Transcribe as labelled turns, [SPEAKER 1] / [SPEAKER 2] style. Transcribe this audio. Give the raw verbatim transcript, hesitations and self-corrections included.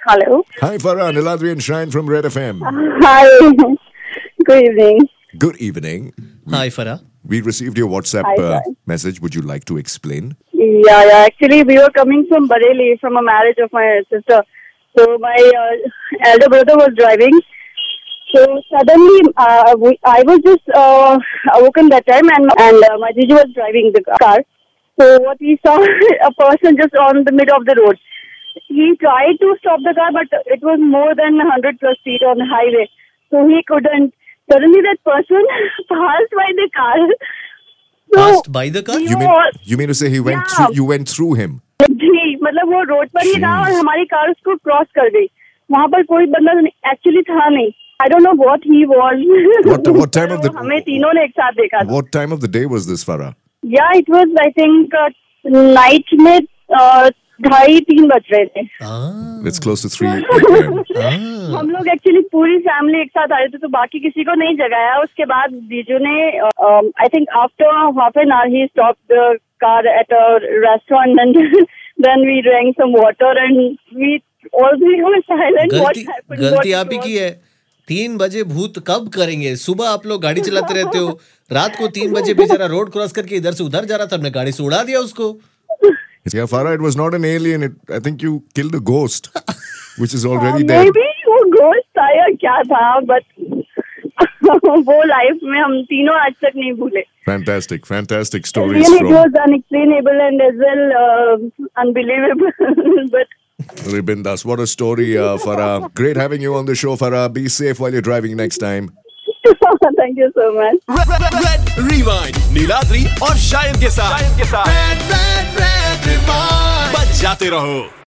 [SPEAKER 1] Hello.
[SPEAKER 2] Hi, Farah. Niladri and Shine from Red F M.
[SPEAKER 1] Hi. Good evening.
[SPEAKER 2] Good evening.
[SPEAKER 3] Hi, Farah.
[SPEAKER 2] We received your WhatsApp
[SPEAKER 1] Hi,
[SPEAKER 2] uh,
[SPEAKER 1] Shine.
[SPEAKER 2] message. Would you like to explain?
[SPEAKER 1] Yeah, yeah. Actually, we were coming from Bareilly from a marriage of my sister. So my uh, elder brother was driving. So suddenly, uh, we, I was just uh, awoken that time, and and uh, my Jiju was driving the car. So what we saw, a person just on the middle of the road. He tried to stop the car, but it was more than one hundred plus feet on the highway. So he couldn't. Suddenly that person passed by the car. So
[SPEAKER 3] Passed by the car?
[SPEAKER 1] we
[SPEAKER 2] You mean
[SPEAKER 1] all-
[SPEAKER 2] you mean to say he went
[SPEAKER 1] Yeah.
[SPEAKER 2] through? You went through him.
[SPEAKER 1] जी मतलब वो road पर ही था और
[SPEAKER 2] Jeez.
[SPEAKER 1] हमारी car उसको cross कर गई. वहाँ पर कोई बंदा एक्चुअली था नहीं. I don't know what he was.
[SPEAKER 2] What what time of the
[SPEAKER 1] हमें तीनों ने एक साथ देखा था.
[SPEAKER 2] what time of the day was this, Farah?
[SPEAKER 1] या it was I think night में uh, ढाई तीन बज रहे थे.
[SPEAKER 3] Ah.
[SPEAKER 2] It's close to three a.m.
[SPEAKER 3] Ah.
[SPEAKER 1] हम लोग एक्चुअली पूरी फैमिली एक साथ आए थे तो बाकी किसी को नहीं जगाया. उसके बाद जीजू ने I think after half an hour he stop the car at a restaurant and then we drank some water and we all we were silent.
[SPEAKER 3] गलती गलती आप ही की है. तीन बजे भूत कब करेंगे? सुबह आप लोग गाड़ी चलाते रहते हो. रात को तीन बजे बेचारा रोड क्रॉस करके इधर से उधर जा रहा था. हमने गाड़ी से उड़ा दिया उसको.
[SPEAKER 2] Yeah, Farah, it was not an alien. It, I think you killed a ghost, which is already
[SPEAKER 1] may
[SPEAKER 2] dead.
[SPEAKER 1] Be वो घोस्ट था या क्या था बट वो लाइफ में हम तीनों आज तक नहीं भूले.
[SPEAKER 2] Fantastic, fantastic stories
[SPEAKER 1] Really, it
[SPEAKER 2] from
[SPEAKER 1] was unexplainable and as well uh, unbelievable. But
[SPEAKER 2] Ribin Das. What a story, uh, Farah. Great having you on the show, Farah. Be safe while you're driving next time.
[SPEAKER 1] thank you so much.
[SPEAKER 4] Red Rewind Niladri और शायद के साथ Red, Red, Red Rewind बच जाते रहो.